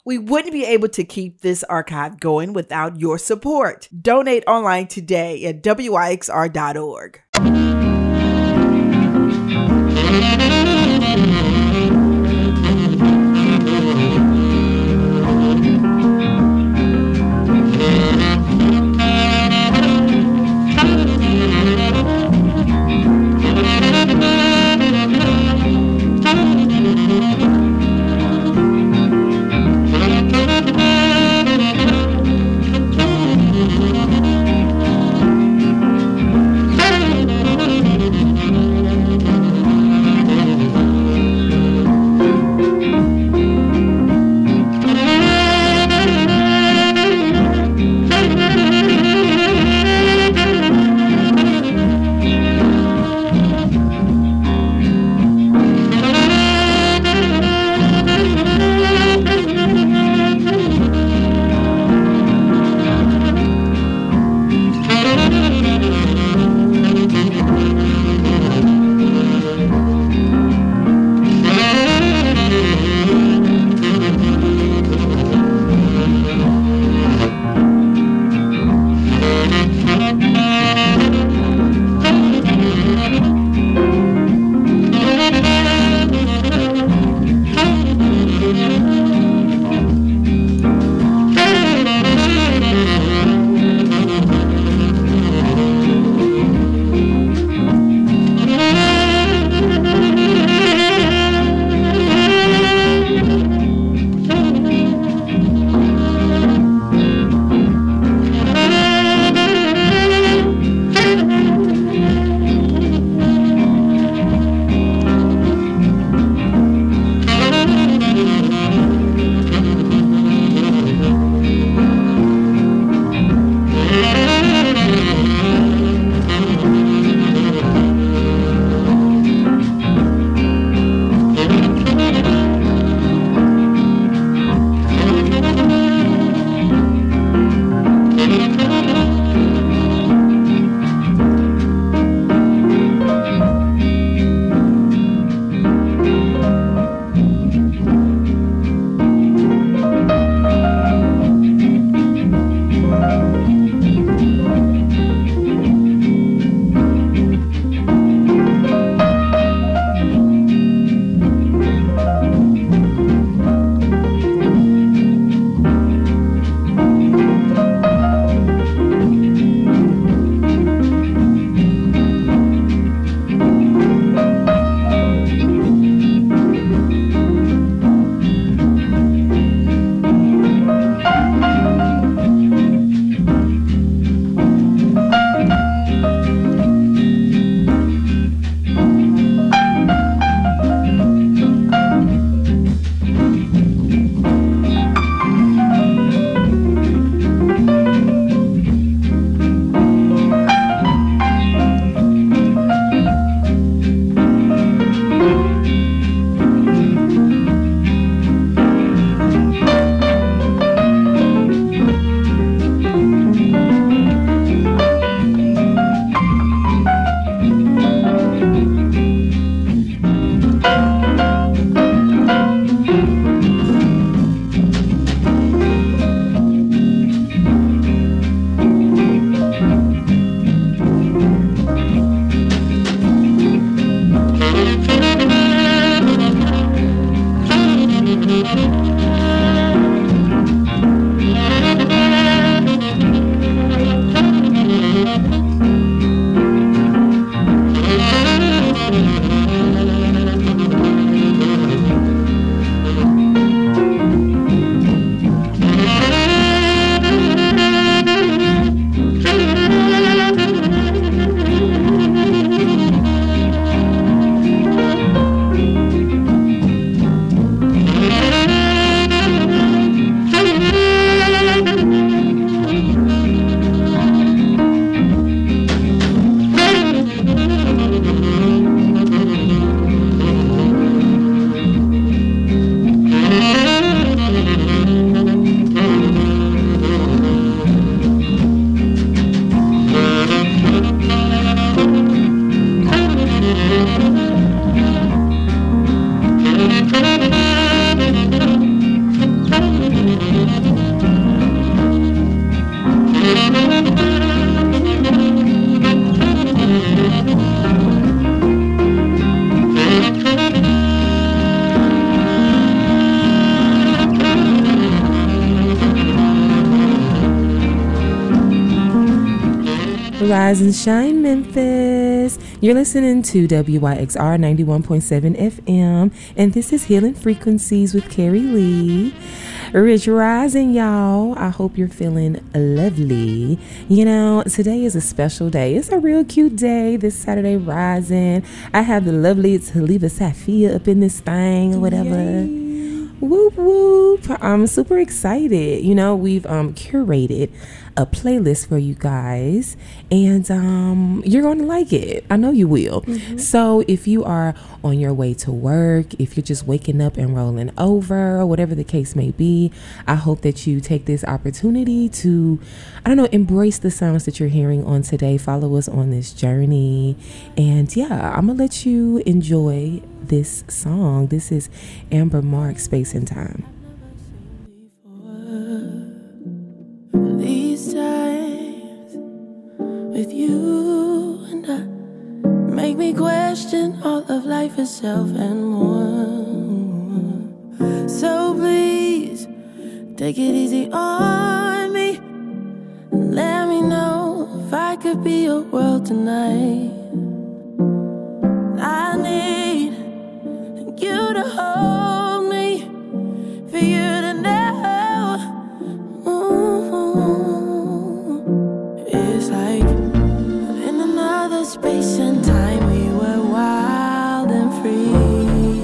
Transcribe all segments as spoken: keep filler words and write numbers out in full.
We wouldn't be able to keep this archive going without your support. Donate online today at W I X R dot org. Rise and Shine, Memphis. You're listening to W Y X R ninety-one point seven F M, and this is Healing Frequencies with Carrie Lee. Rich Rising, y'all. I hope you're feeling lovely. You know, today is a special day. It's a real cute day, this Saturday Rising. I have the lovely Taliba Safia up in this thing or whatever. Yay. Whoop, whoop. I'm super excited. You know, we've um, curated a playlist for you guys, and um, you're going to like it. I know you will. Mm-hmm. So if you are on your way to work, if you're just waking up and rolling over, or whatever the case may be, I hope that you take this opportunity to, I don't know, embrace the sounds that you're hearing on today. Follow us on this journey. And yeah, I'm going to let you enjoy this song. This is Amber Mark, Space and Time. These times with you and I make me question all of life itself and more. So please take it easy on me and let me know if I could be your world tonight. I need you to hold me, for you to know. It's like in another space and time we were wild and free.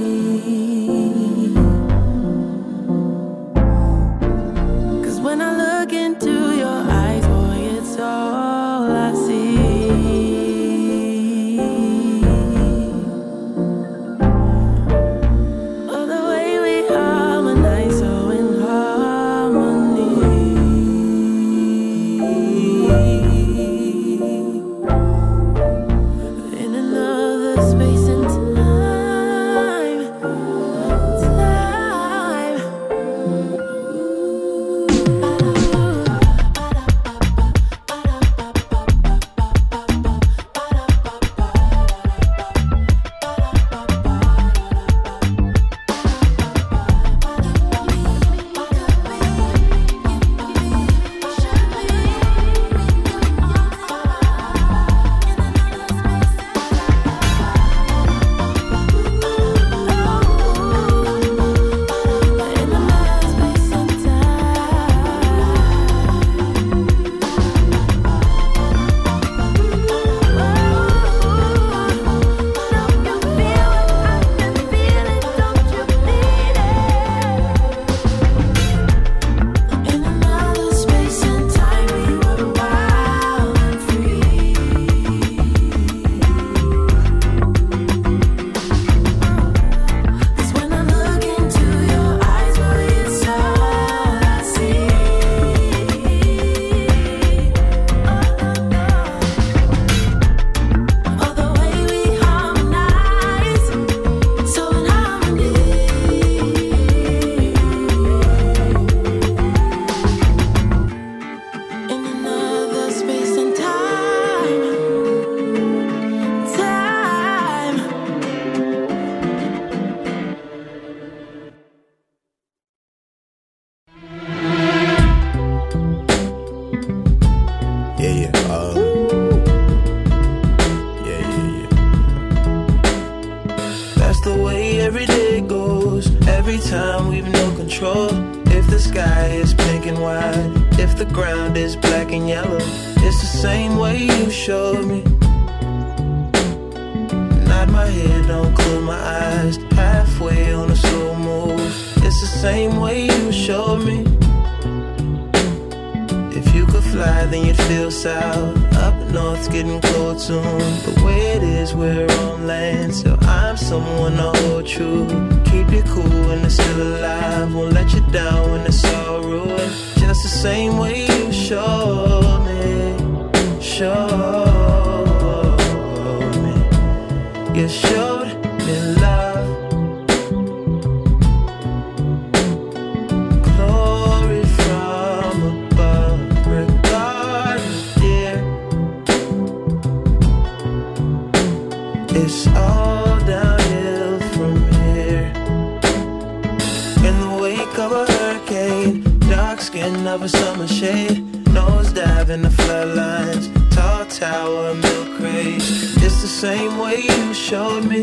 'Cause when I look into your eyes, boy, it's all I see. Oh, the way we harmonize, so in harmony. In another space and time, time. Of a summer shade, nose dive in the floodlines, tall tower, milk craze. It's the same way you showed me.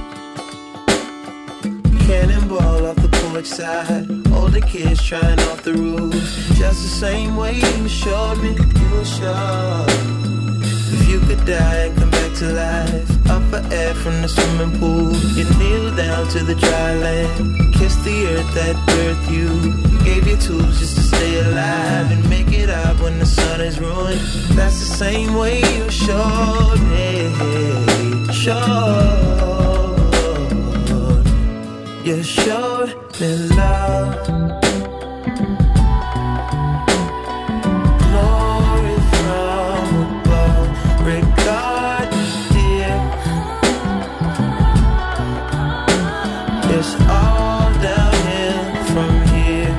Cannonball off the porch side, older kids trying off the roof. Just the same way you showed me. You were sure if you could die and come back to life, up for air from the swimming pool, you kneel down to the dry land, kiss the earth that birthed you, gave you tools just to stay alive and make it up when the sun is ruined. That's the same way you showed me. Showed, you showed me love. Glory from above, regard dear. It's all downhill from here.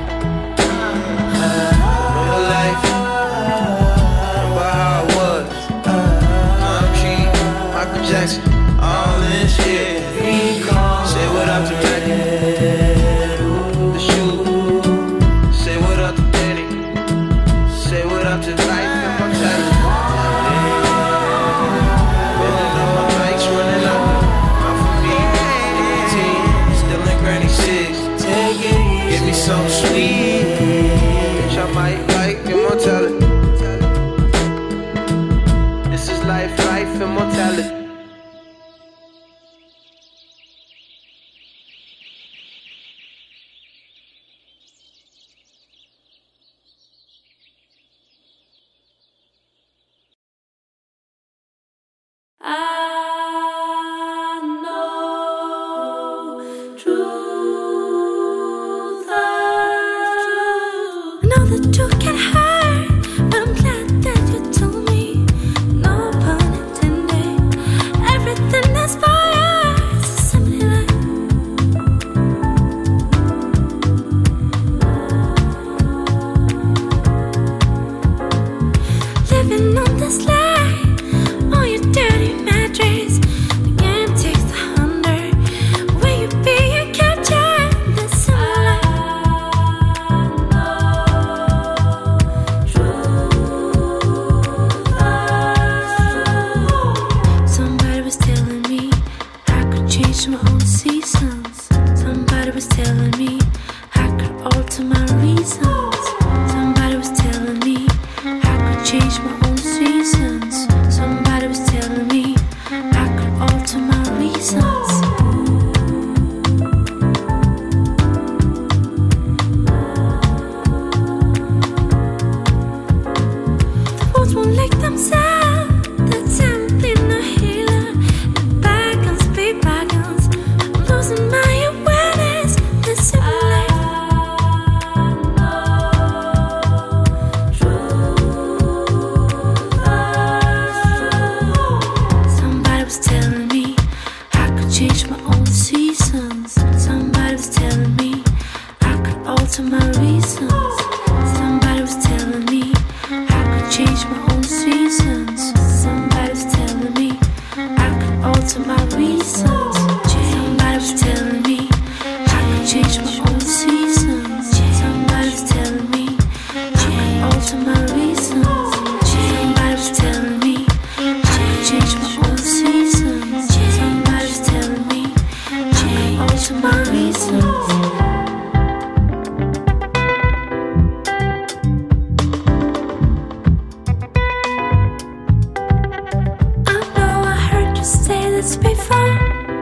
Real life, remember how it was. I'm G, Michael Jackson, all this shit. Say what up to Megan, the shoe. Say what up to Danny. Say what up to life and my child. Running up my bikes, running up. I'm for me, eighteen, still in Granny Six. Take it easy, give me some sweet. Bitch, I might like immortality. This is life, life, immortality. Say this before.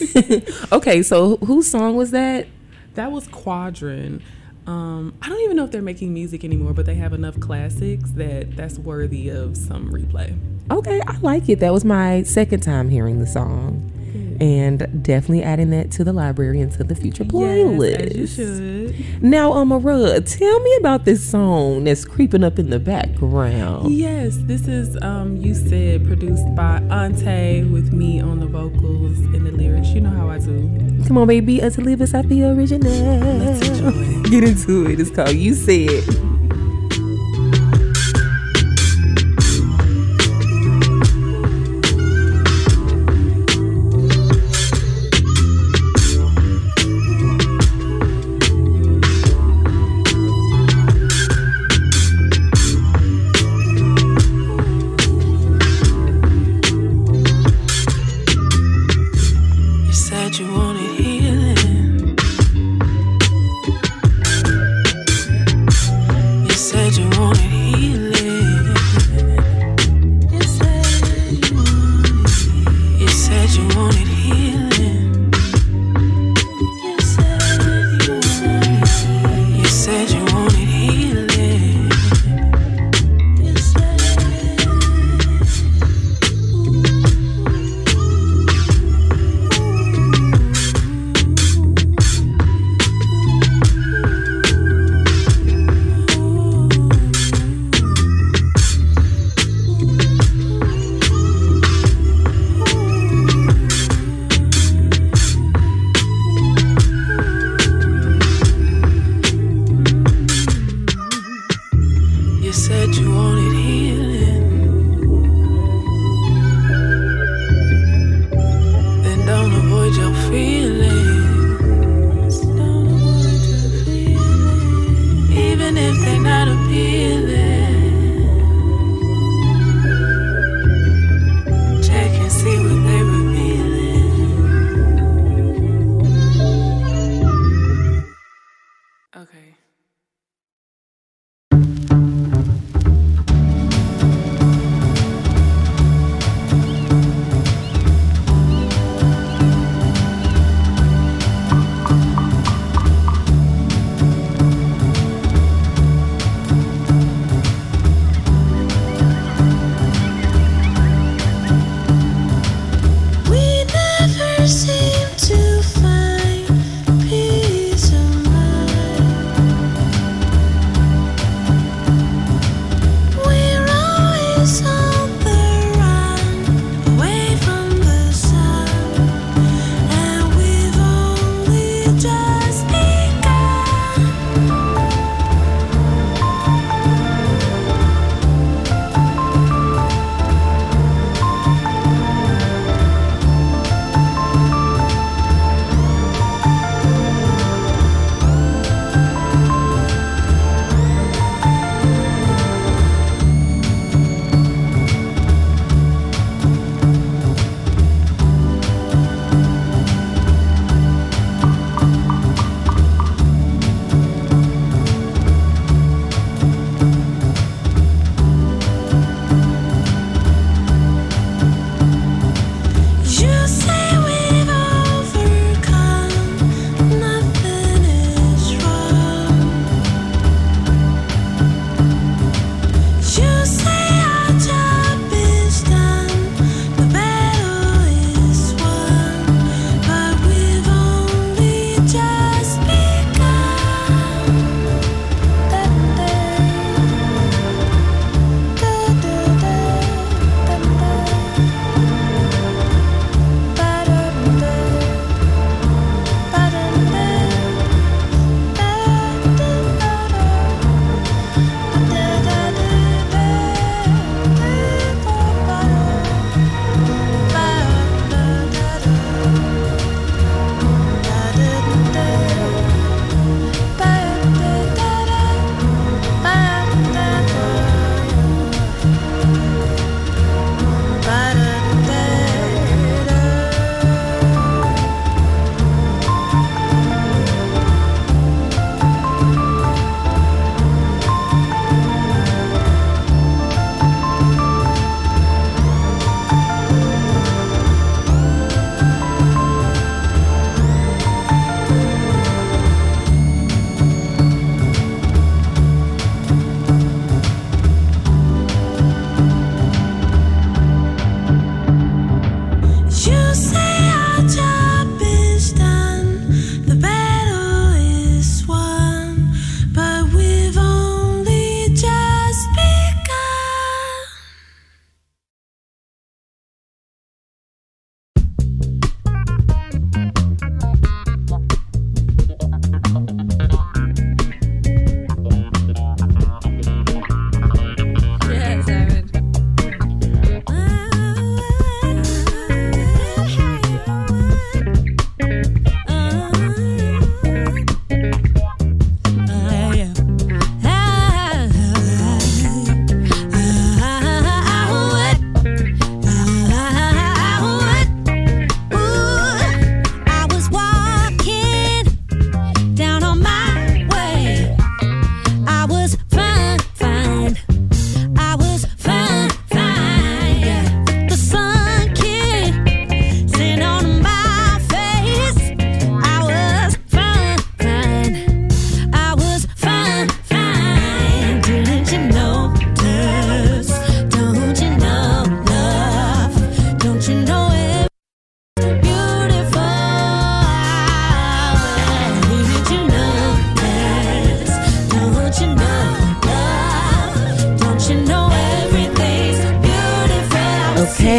Okay, so whose song was that? That was Quadrant. Um, I don't even know if they're making music anymore, but they have enough classics that that's worthy of some replay. Okay, I like it. That was my second time hearing the song. Good. And definitely adding that to the library and to the future playlist. Yes, as you should. Now, Amara, tell me about this song that's creeping up in the background. Yes, this is um, You Said, produced by Ante, with me on the vocals and the lyrics. You know how I do. Come on, baby, us to leave us at the original. Let's enjoy it. Get into it. It's called You Said.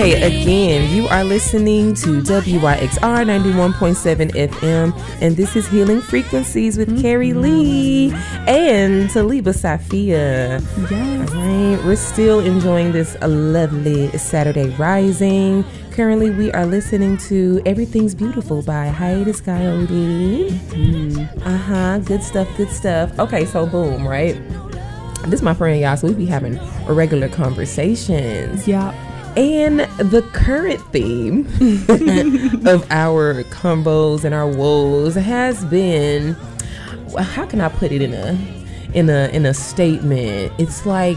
Okay, again, you are listening to W Y X R ninety-one point seven F M, and this is Healing Frequencies with mm-hmm. Carrie Lee and Taliba Safia. Yes. All right, we're still enjoying this lovely Saturday rising. Currently, we are listening to Everything's Beautiful by Hiatus Coyote. Mm. Uh-huh, good stuff, good stuff. Okay, so boom, right? This is my friend, y'all, so we be having regular conversations. Yeah. And the current theme of our combos and our woes has been, how can I put it in a in a in a statement? It's like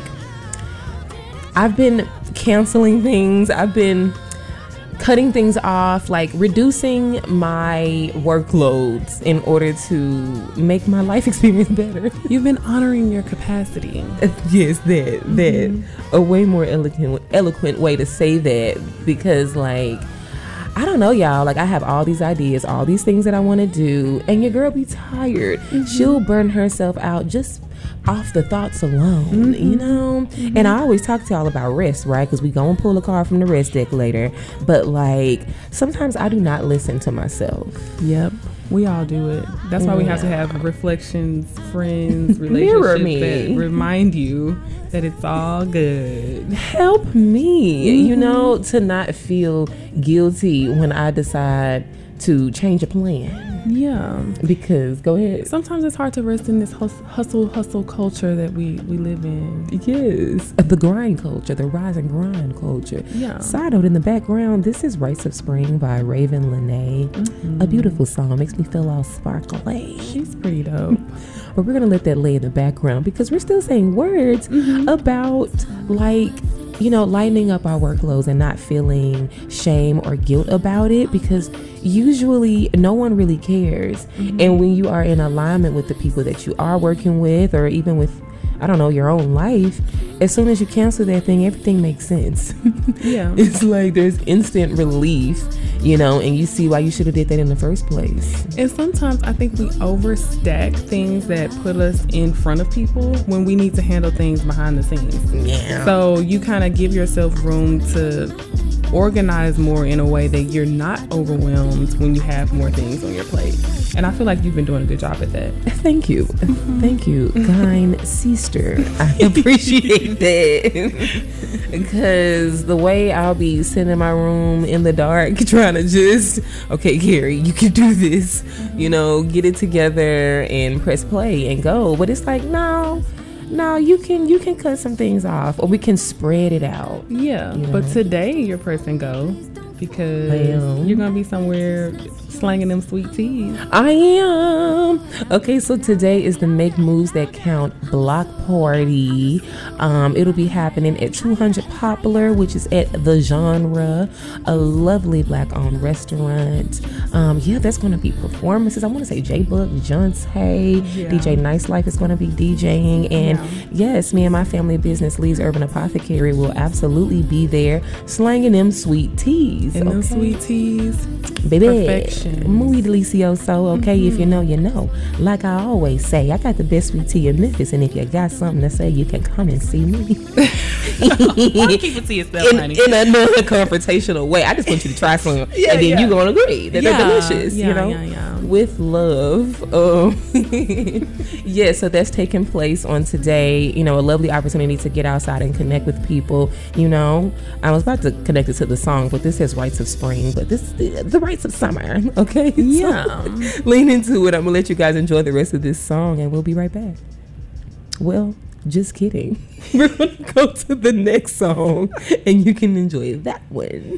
I've been canceling things. I've been cutting things off, like reducing my workloads in order to make my life experience better. You've been honoring your capacity. Yes, that that mm-hmm. a way more eloquent eloquent way to say that, because like I don't know, y'all, like I have all these ideas, all these things that I want to do, and your girl be tired. Mm-hmm. She'll burn herself out just off the thoughts alone, mm-hmm. you know? Mm-hmm. And I always talk to y'all about rest, right? Because we gonna pull a card from the rest deck later. But like, sometimes I do not listen to myself. Yep. We all do it. That's why yeah. we have to have reflections, friends, Mirror relationships me. that remind you that it's all good. Help me, mm-hmm. you know, to not feel guilty when I decide to change a plan. Yeah. Because, go ahead. Sometimes it's hard to rest in this hustle, hustle culture that we, we live in. Yes. The grind culture, the rise and grind culture. Yeah. Side note, in the background, this is Rites of Spring by Raven Lene. Mm-hmm. A beautiful song. Makes me feel all sparkly. She's pretty dope. But we're going to let that lay in the background because we're still saying words mm-hmm. about, like, you know, lightening up our workloads and not feeling shame or guilt about it, because usually no one really cares. Mm-hmm. And when you are in alignment with the people that you are working with, or even with, I don't know, your own life, as soon as you cancel that thing, everything makes sense. Yeah. It's like there's instant relief, you know, and you see why you should have did that in the first place. And sometimes I think we overstack things that put us in front of people when we need to handle things behind the scenes. Yeah. So you kind of give yourself room to organize more in a way that you're not overwhelmed when you have more things on your plate. And I feel like you've been doing a good job at that. Thank you. Mm-hmm. Thank you, kind sister. I appreciate that. Because the way I'll be sitting in my room in the dark trying to just, okay, Carrie, you can do this, you know, get it together and press play and go. But it's like, no. No, you can you can cut some things off, or we can spread it out. Yeah, you know? But today you're pressing go because well, you're gonna be somewhere slanging them sweet teas. I am. Okay, so today is the Make Moves That Count block party. Um, it'll be happening at two hundred Poplar, which is at The Genre, a lovely black-owned restaurant. Um, yeah, there's going to be performances. I want to say J-Book, Jontay, yeah. D J Nice Life is going to be DJing. And yeah. yes, me and my family business, Lee's Urban Apothecary, will absolutely be there slanging them sweet teas. And okay? them sweet teas, baby. Perfection. Muy delicioso, okay? Mm-hmm. If you know, you know. Like I always say, I got the best sweet tea in Memphis, and if you got something to say, you can come and see me. Keep it to yourself, in, honey. In a non-confrontational way. I just want you to try some, yeah, and then yeah. you're going to agree that yeah. they're delicious, yeah, you know? Yeah, yeah. With love. Um, yeah, so that's taking place on today. You know, a lovely opportunity to get outside and connect with people. You know, I was about to connect it to the song, but this says Rites of Spring, but this is the, the Rites of Summer, okay? Yeah. So, lean into it. I'm going to let you guys enjoy the rest of this song, and we'll be right back. Well, just kidding. We're going to go to the next song, and you can enjoy that one.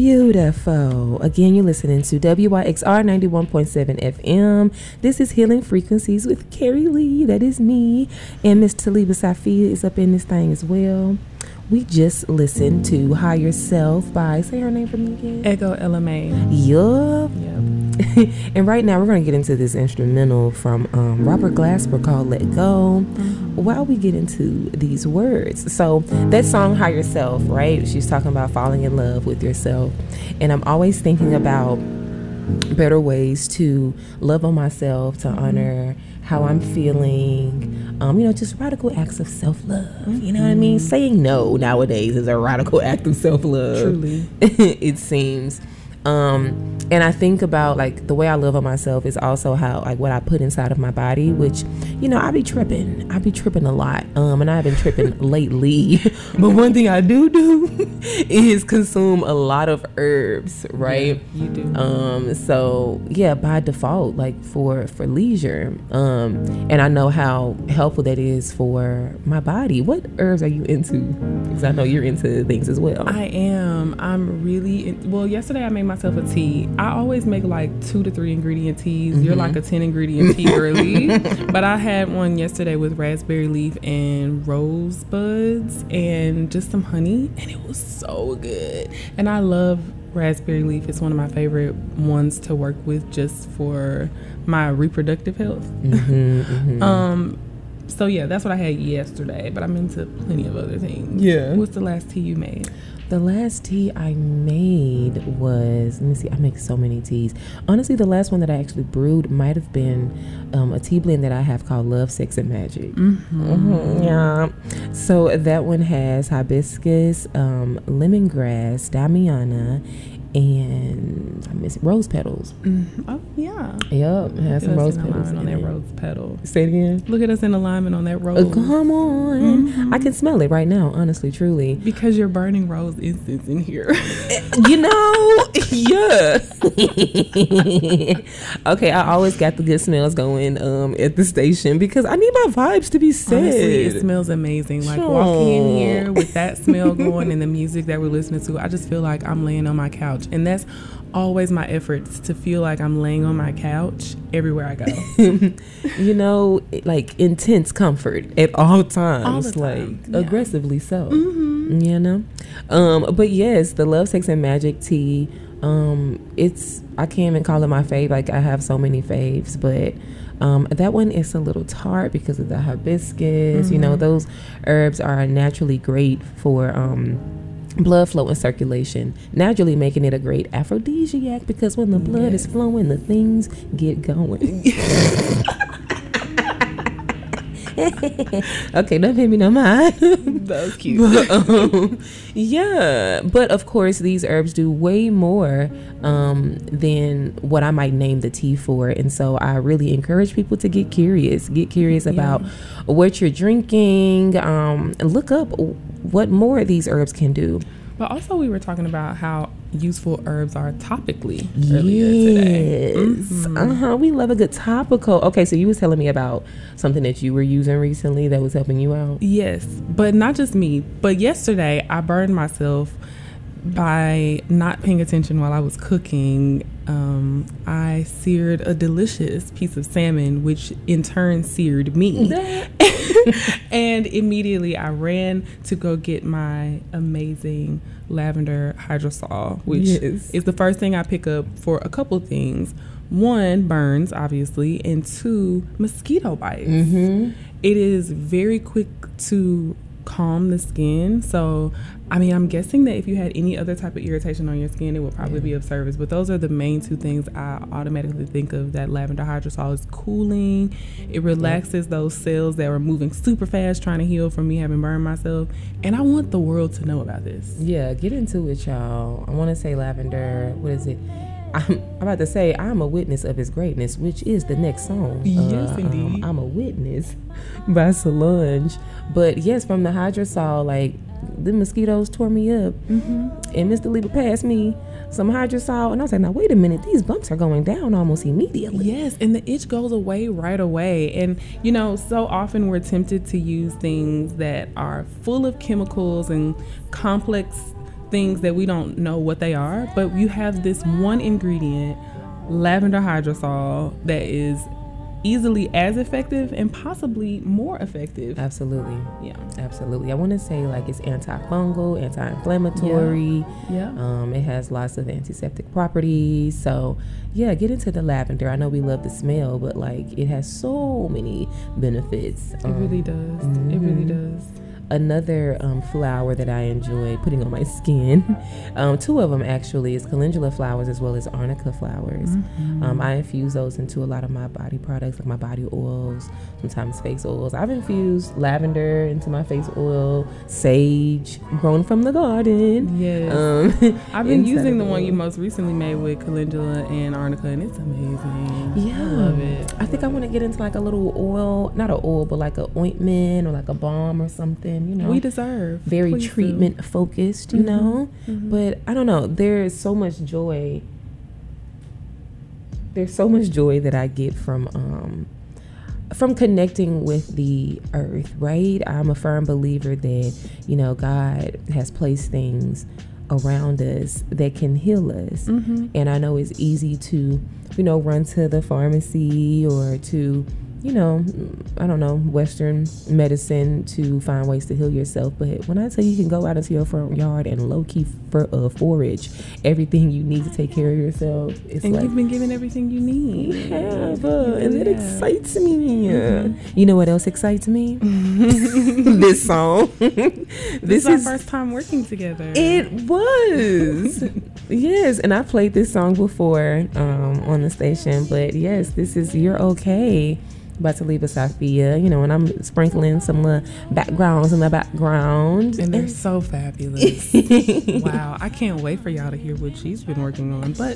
Beautiful. Again, you're listening to W Y X R ninety-one point seven F M. This is Healing Frequencies with Carrie Lee. That is me. And Miss Taliba Safia is up in this thing as well. We just listened to Higher Self by, say her name for me again. Ego L M A. Yup. Yep. And right now we're going to get into this instrumental from um, Robert Glasper called Let Go. Mm-hmm. While we get into these words. So that song Higher Self, right? She's talking about falling in love with yourself. And I'm always thinking about better ways to love on myself, to honor how I'm feeling, um, you know, just radical acts of self-love. You know what I mean? Saying no nowadays is a radical act of self-love. Truly. It seems. Um, and I think about, like, the way I love on myself is also how, like, what I put inside of my body, which, you know, I be tripping. I be tripping a lot. Um, and I've been tripping lately. But one thing I do do is consume a lot of herbs, right? Yeah, you do. Um, so, yeah, by default, like, for, for leisure. Um, and I know how helpful that is for my body. What herbs are you into? Because I know you're into things as well. I am. I'm really, in, well, yesterday I made myself a tea. I always make like two to three ingredient teas. Mm-hmm. You're like a ten ingredient tea girly. But I had one yesterday with raspberry leaf and rosebuds and just some honey, and it was so good. And I love raspberry leaf. It's one of my favorite ones to work with just for my reproductive health. Mm-hmm, mm-hmm. um so yeah, that's what I had yesterday, but I'm into plenty of other things. Yeah. What's the last tea you made? The last tea I made was, let me see, I make so many teas. Honestly, the last one that I actually brewed might have been um, a tea blend that I have called Love, Sex, and Magic. Mm-hmm. Mm-hmm, yeah. So that one has hibiscus, um, lemongrass, damiana, and I miss rose petals. Mm-hmm. Oh, yeah. Yep, it has some rose petals on that it. rose petal. Say it again. Look at us in alignment on that rose. Uh, come on. Mm-hmm. I can smell it right now, honestly, truly. Because you're burning rose incense in here. You know, yeah. Okay, I always got the good smells going um, at the station because I need my vibes to be set. Honestly, it smells amazing. Like sure. Walking in here with that smell going and the music that we're listening to, I just feel like I'm laying on my couch. And that's always my efforts, to feel like I'm laying on my couch everywhere I go. You know, like intense comfort at all times, all the time. like yeah. aggressively so. Mm-hmm. You know, um, but yes, the Love, Sex, and Magic tea. Um, it's I can't even call it my fave. Like I have so many faves, but um, that one is a little tart because of the hibiscus. Mm-hmm. You know, those herbs are naturally great for. Um, blood flow and circulation, naturally making it a great aphrodisiac because when the blood yes. is flowing, the things get going. Okay, don't pay me no mind. That was cute. But, um, yeah, but of course these herbs do way more um, than what I might name the tea for, and so I really encourage people to get curious. Get curious yeah. about what you're drinking. Um, look up what more these herbs can do. But also we were talking about how useful herbs are topically yes. earlier today. Mm-hmm. Uh-huh. We love a good topical. Okay, so you was telling me about something that you were using recently that was helping you out. Yes, but not just me. But yesterday I burned myself by not paying attention while I was cooking. Um, I seared a delicious piece of salmon, which in turn seared me. And immediately I ran to go get my amazing lavender hydrosol, which yes. is the first thing I pick up for a couple things. One, burns, obviously, and two, mosquito bites. Mm-hmm. It is very quick to calm the skin. So, I mean, I'm guessing that if you had any other type of irritation on your skin, it would probably yeah. be of service. But those are the main two things I automatically think of. That lavender hydrosol is cooling. It relaxes yeah. those cells that were moving super fast trying to heal from me having burned myself. And I want the world to know about this. Yeah, get into it, y'all. I want to say lavender. What is it? I'm, I'm about to say I'm a witness of his greatness, which is the next song. Yes, uh, Um, indeed. I'm a witness by Solange. But yes, from the hydrosol, like the mosquitoes tore me up, mm-hmm. and Mister Lieber passed me some hydrosol, and I was like, now wait a minute, these bumps are going down almost immediately. Yes, and the itch goes away right away. And you know, so often we're tempted to use things that are full of chemicals and complex things that we don't know what they are, but you have this one ingredient, lavender hydrosol, that is easily as effective and possibly more effective. Absolutely. Yeah. Absolutely. I want to say like it's antifungal, anti-inflammatory. Yeah. yeah. Um, it has lots of antiseptic properties. So yeah, get into the lavender. I know we love the smell, but like it has so many benefits. It um, really does. Mm-hmm. It really does. Another um, flower that I enjoy putting on my skin, um, two of them actually, is calendula flowers as well as arnica flowers. Mm-hmm. Um, I infuse those into a lot of my body products, like my body oils, sometimes face oils. I've infused lavender into my face oil, sage, grown from the garden. Yes. Um, I've been using the one you most recently made with calendula and arnica, and it's amazing. Yeah. I love it. I think I want to get into like a little oil, not an oil, but like an ointment or like a balm or something. You know, we deserve very Please treatment do. focused, you mm-hmm. know, mm-hmm. but I don't know. There's so much joy. There's so much joy that I get from, um, from connecting with the earth, right? I'm a firm believer that, you know, God has placed things around us that can heal us. Mm-hmm. And I know it's easy to, you know, run to the pharmacy or to, you know, I don't know, Western medicine to find ways to heal yourself. But when I tell you, you can go out into your front yard and low-key for, uh, forage everything you need to take care of yourself. It's and like, you've been given everything you need. You have, uh, and it have. excites me. Mm-hmm. You know what else excites me? This song. this, this is our is first time working together. It was. Yes, and I played this song before um, on the station. But yes, this is You're Okay by Taliba Safia, you know, and I'm sprinkling some little backgrounds in the background. And they're so fabulous. Wow. I can't wait for y'all to hear what she's been working on. But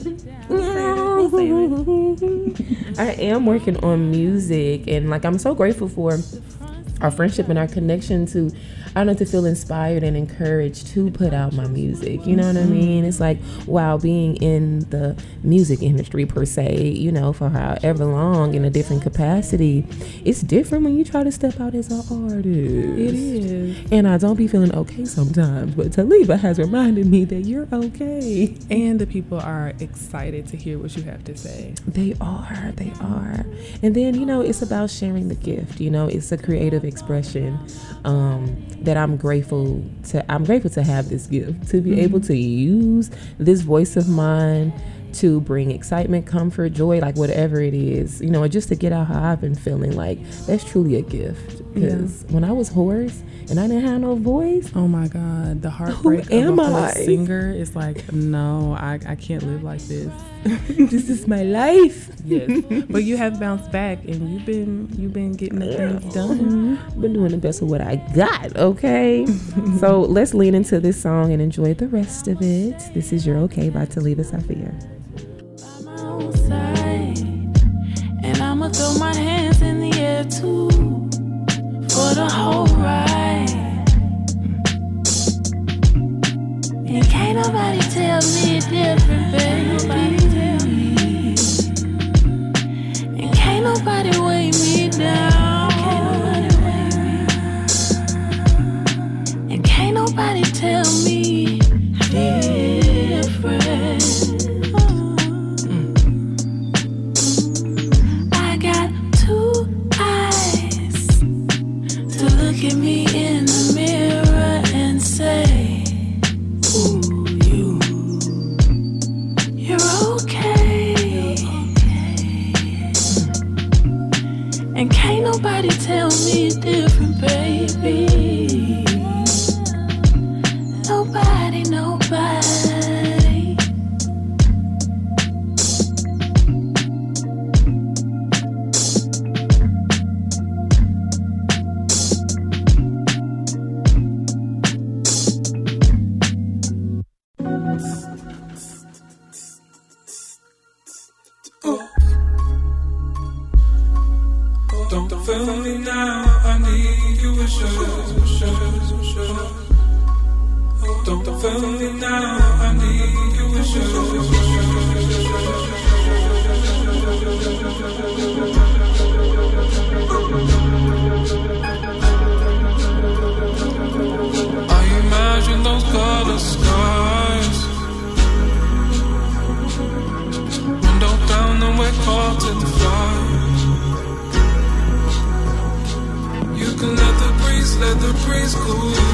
I am working on music, and like I'm so grateful for our friendship and our connection to, I don't know, to feel inspired and encouraged to put out my music. You know what I mean? It's like, wow, being in the music industry per se, you know, for however long in a different capacity, it's different when you try to step out as an artist. It is. And I don't be feeling okay sometimes, but Taliba has reminded me that you're okay. And the people are excited to hear what you have to say. They are, they are. And then, you know, it's about sharing the gift. You know, it's a creative expression um, that I'm grateful to. I'm grateful to have this gift, to be mm-hmm. able to use this voice of mine to bring excitement, comfort, joy, like whatever it is, you know, just to get out how I've been feeling. Like, that's truly a gift. Because yeah. when I was hoarse and I didn't have no voice, oh my God, the heartbreak who am of a hoarse I? singer is like, no, I, I can't live like this. This is my life. Yes, but you have bounced back, and you've been you've been getting the things done. I've been doing the best of what I got. Okay, so let's lean into this song and enjoy the rest of it. This is You're Okay by Taliba Safia. And I'ma throw my hands in the air too for the whole ride. And can't nobody tell me different, baby. And can't nobody weigh me down. And can't nobody tell me different. Look at me in the mirror and say, ooh, you, you're okay. And can't nobody tell me different, baby. Nobody, nobody. I imagine those color scars breeze cool you.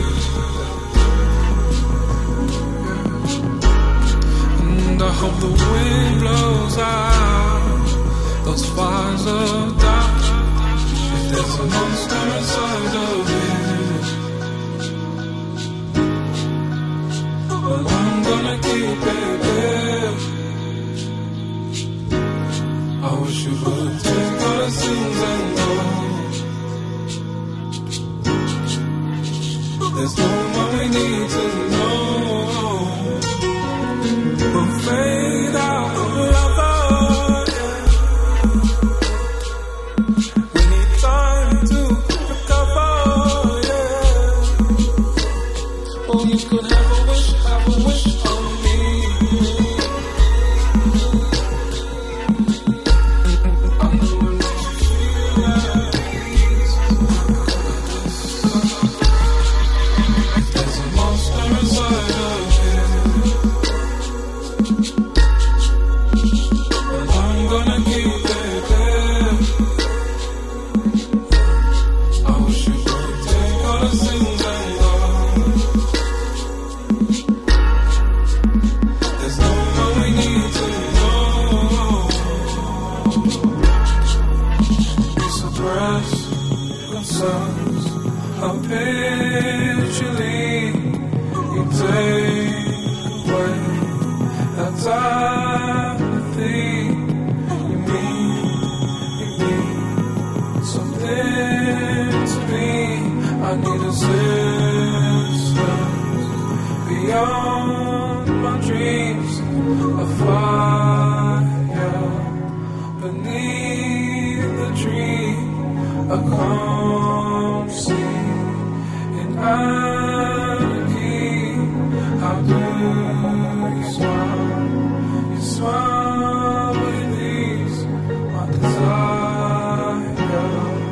And I hope the wind blows out those fires of doubt. If there's a monster inside of it, well, I'm gonna keep it there. I wish you would take all the sins and go. There's no more we need to know. We'll fade out forever, yeah. We need time to recover, yeah. Oh, you could have a wish, have a wish on me. I know it makes you feel at ease. There's a monster inside of it, but I'm gonna keep it there. I wish you would take all the sins and go. There's no more we need to know. We suppress concerns habitually. You take away that apathy. You mean, you mean something to me. I need assistance beyond my dreams. A fire beneath the tree. A calm sea in anarchy. How do you smile? You smile with ease. My desire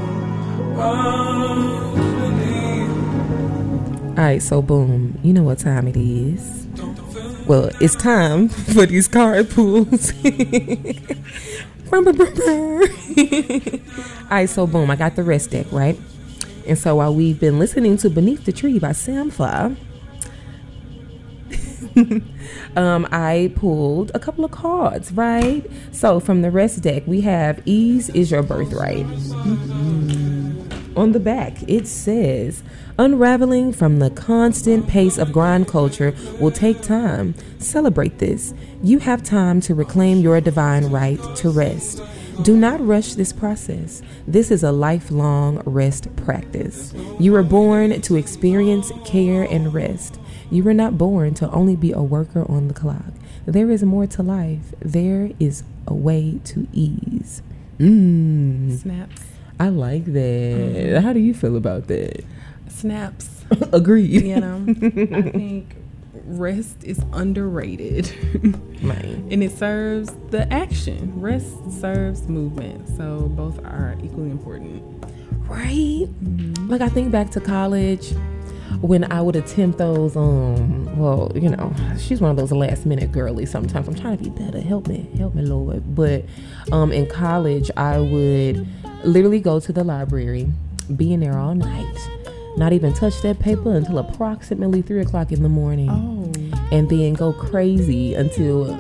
burns beneath. Alright, so boom, you know what time it is. Well, it's time for these card pools. Alright, so boom, I got the rest deck, right? And so while we've been listening to Beneath the Tree by Samfa, um, I pulled a couple of cards, right? So from the rest deck, we have Ease is Your Birthright. Mm-hmm. On the back, it says, unraveling from the constant pace of grind culture will take time. Celebrate this. You have time to reclaim your divine right to rest. Do not rush this process. This is a lifelong rest practice. You were born to experience care and rest. You were not born to only be a worker on the clock. There is more to life. There is a way to ease. Mm. Snaps. I like that. Mm-hmm. How do you feel about that? Snaps. Agreed. You know, I think rest is underrated. Right. And it serves the action. Rest serves movement. So both are equally important. Right? Mm-hmm. Like I think back to college when I would attempt those, um, well, you know, she's one of those last minute girlies sometimes. I'm trying to be better. Help me. Help me, Lord. But um, in college, I would literally go to the library, be in there all night, not even touch that paper until approximately three o'clock in the morning. Oh. And then go crazy until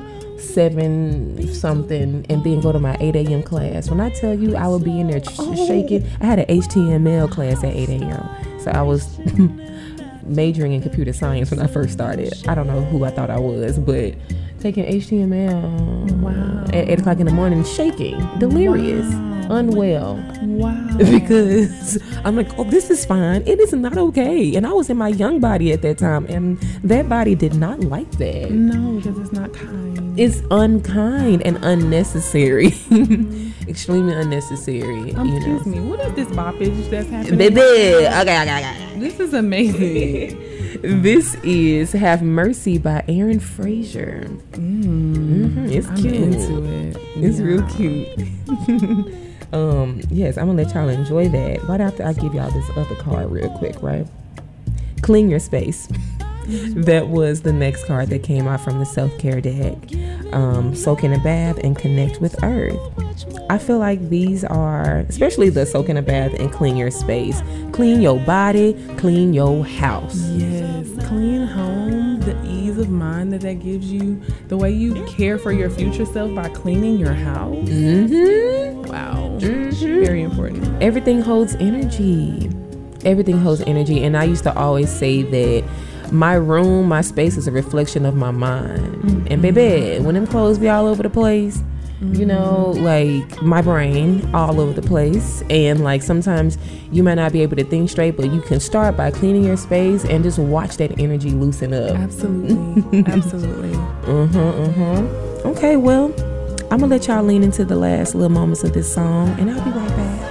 seven something, and then go to my eight a.m. class. When I tell you I would be in there sh- oh. shaking, I had an H T M L class at eight a.m. So I was majoring in computer science when I first started. I don't know who I thought I was, but taking H T M L wow. at eight o'clock in the morning, shaking, delirious, wow. unwell. Wow. Because I'm like, oh, this is fine. It is not okay. And I was in my young body at that time, and that body did not like that. No, because it's not kind. It's unkind and unnecessary. Mm-hmm. Extremely unnecessary. Um, you excuse know. me, what is this boppage that's happening? Baby. Okay, okay, okay. This is amazing. This is Have Mercy by Aaron Fraser. Mm. Mm-hmm. It's I'm cute. into it. It's yeah. real cute. um, yes, I'm gonna let y'all enjoy that. Right after I give y'all this other card real quick, right? Clean Your Space. That was the next card that came out from the self-care deck. Um, soak in a bath and connect with earth. I feel like these are, especially the soak in a bath and clean your space. Clean your body, clean your house. Yes, clean home, the ease of mind that that gives you, the way you care for your future self by cleaning your house. Mm-hmm. Wow. Mm-hmm. Very important. Everything holds energy. Everything holds energy. And I used to always say that my room, my space is a reflection of my mind. Mm-hmm. And baby, when them clothes be all over the place, mm-hmm. you know, like my brain all over the place. And like sometimes you might not be able to think straight, but you can start by cleaning your space and just watch that energy loosen up. Absolutely. Absolutely. Mm-hmm, mm-hmm. Okay, well, I'm gonna let y'all lean into the last little moments of this song, and I'll be right back.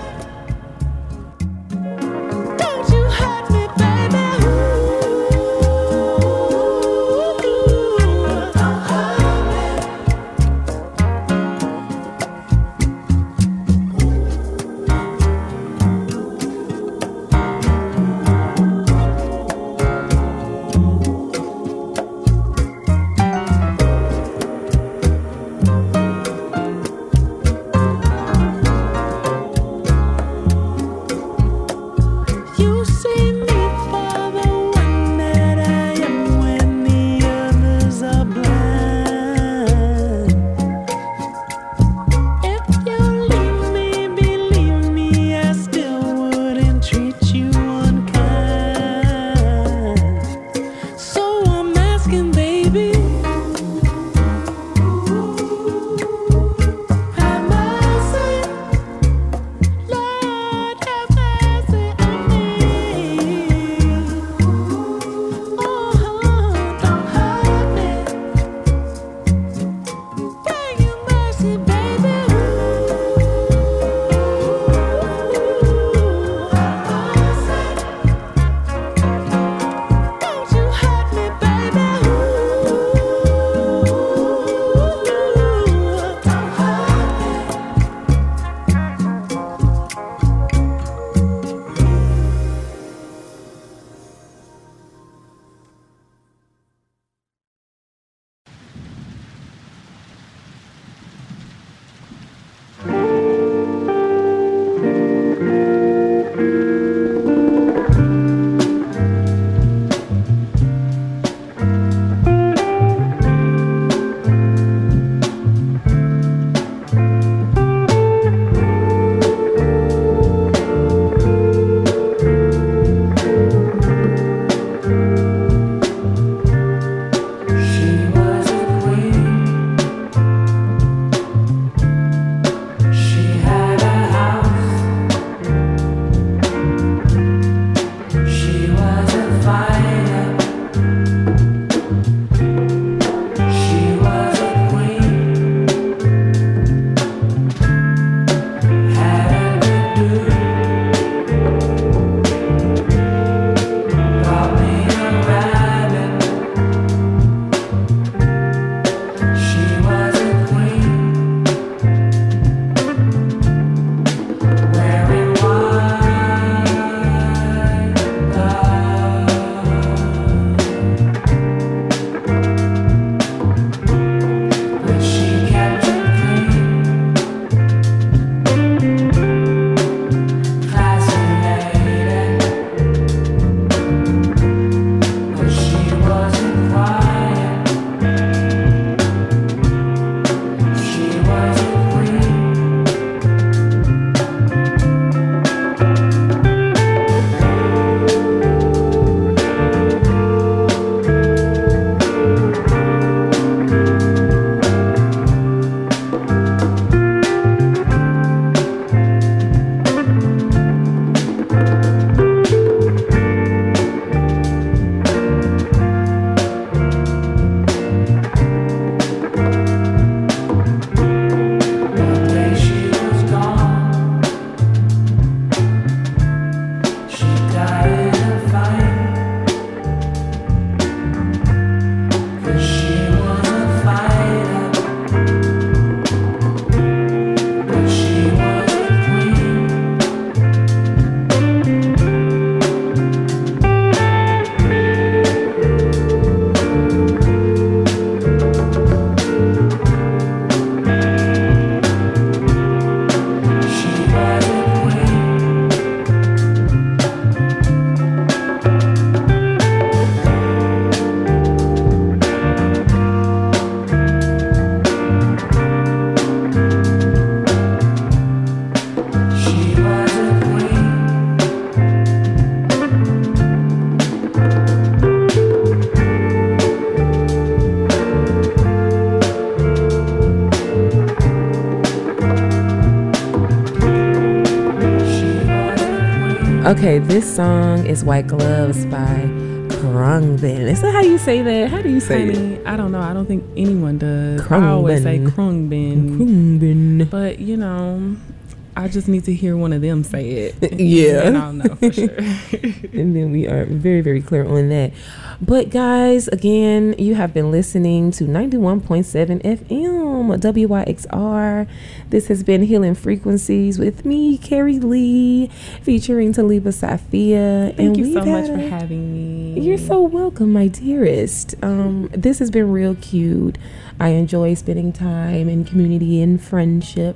Okay, this song is White Gloves by Khruangbin. Is that how you say that? How do you say Honey, it? I don't know. I don't think anyone does. Khruangbin. I always say Khruangbin. Khruangbin. But, you know, I just need to hear one of them say it. Yeah. And I'll know for sure. And then we are very, very clear on that. But guys, again, you have been listening to ninety-one point seven F M W Y X R. This has been Healing Frequencies with me, Carrie Lee, featuring Taliba Safia. Thank and you so much a, for having me. You're so welcome, my dearest. Um, this has been real cute. I enjoy spending time in community and friendship.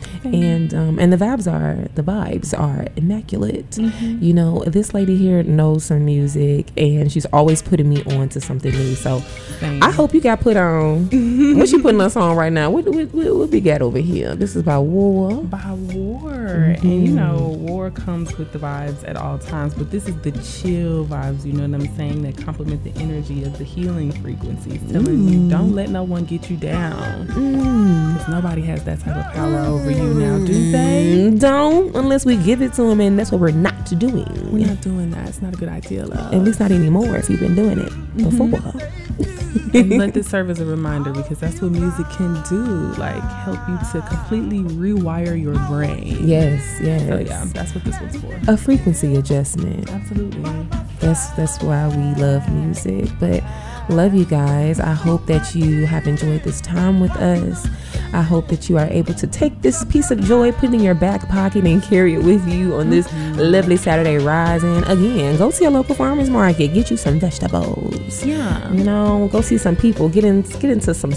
And um, and the vibes are the vibes are immaculate. Mm-hmm. You know, this lady here knows her music, and she's always putting me on to something new. So Same. I hope you got put on. What's she putting us on right now? What, what, what, what we got over here? This is by War. By War. Mm-hmm. And you know, War comes with the vibes at all times, but this is the chill vibes, you know what I'm saying, that complement the energy of the healing frequencies, telling mm. you don't let no one get you down. Mm. Because nobody has that type of power over you now, do they? Don't, unless we give it to them, and that's what we're not doing. We're not doing that. It's not a good idea, love. At least not anymore if you've been doing it before. Mm-hmm. And let this serve as a reminder, because that's what music can do, like help you to completely rewire your brain. Yes, yes. So yeah, that's what this one's for. A frequency adjustment. Absolutely. That's that's why we love music. But love you guys. I hope that you have enjoyed this time with us. I hope that you are able to take this piece of joy, put it in your back pocket, and carry it with you on this mm-hmm. lovely Saturday rising. Again, go to your local farmer's market, get you some vegetables. Yeah. You know, go see some people, get in, get into some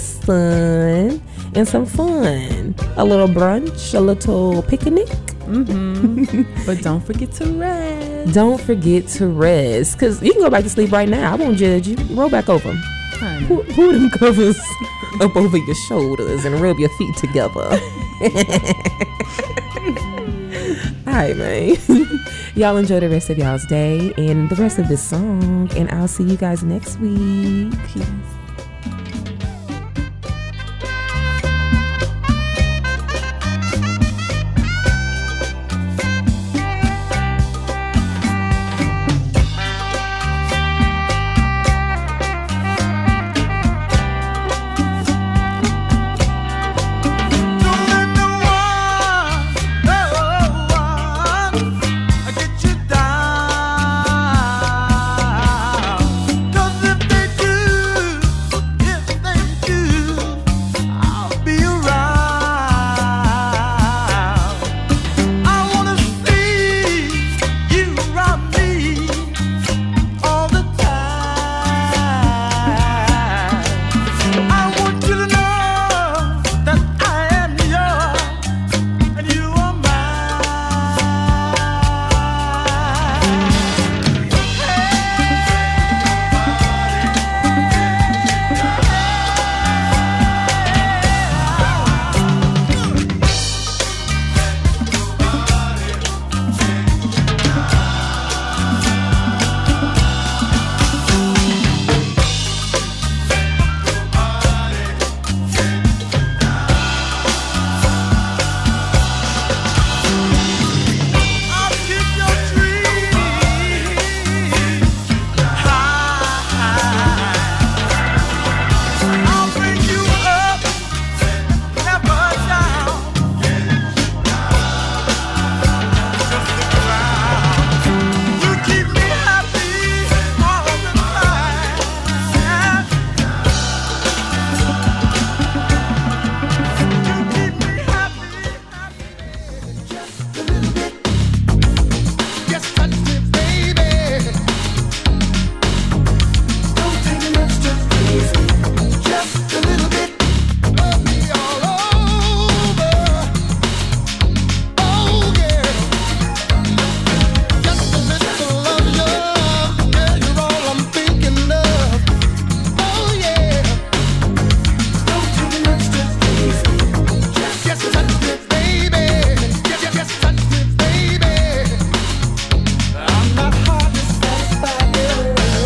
sun and some fun. A little brunch, a little picnic. Mm-hmm. But don't forget to rest. Don't forget to rest, because you can go back to sleep right now. I won't judge you. Roll back over. Pull, pull them covers up over your shoulders and rub your feet together. All right, man. Y'all enjoy the rest of y'all's day and the rest of this song, and I'll see you guys next week. Peace.